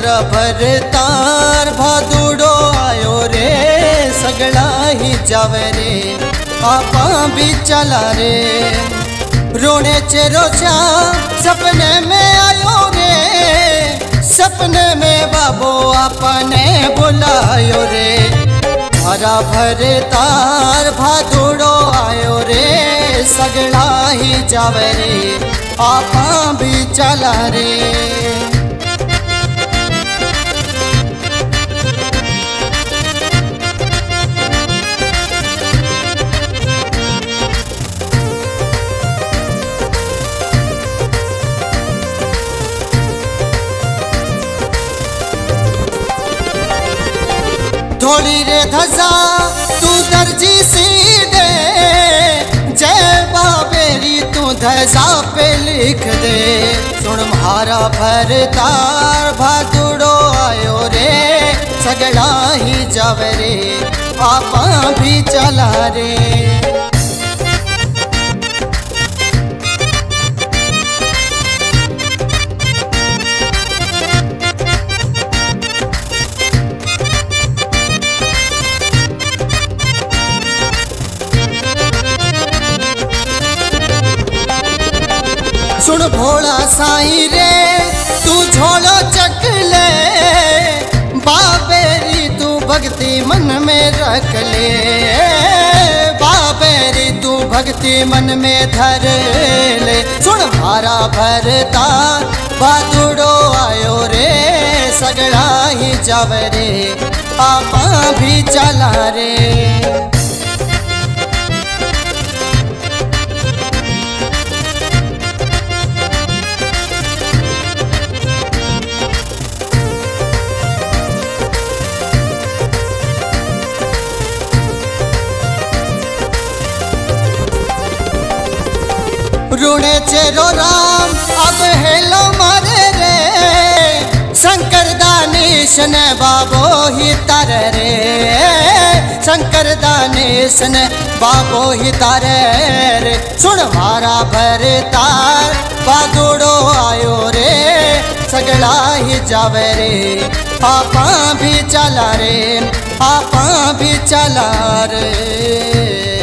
मारा भरतार भादुड़ो आयो रे सगड़ा ही जावे रे आपा भी चला रे रोने चेरो चा सपने में आयो रे सपने में बाबो आपने बुलायो रे मारा भरतार भादुड़ो आयो रे सगड़ा ही जावे रे आपा भी चला रे। थोड़ी रे धजा तू दर्जी सी दे जय बाबेरी तू धजा पे लिख दे सुन मारा भरतार भादुड़ो आयो रे सगड़ा ही जावे रे आपा भी चला रे। सुन भोला साई रे तू झोलो चक ले बाबेरी तू भक्ति मन में रख ले बाबेरी तू भक्ति मन में धर ले सुन मारा भरतार भादुड़ो आयो रे सगड़ा ही जावे रे आपा भी चला रे। रुणे चेरो राम अब हेलो मारे रे शंकर दानेश ने बाबो ही तारे रे शंकर दानेश ने बाबो ही तारे रे सुन मारा भरतार भादुड़ो आयो रे सगड़ा ही जावे रे आपा भी चला रे आपा भी चला रे।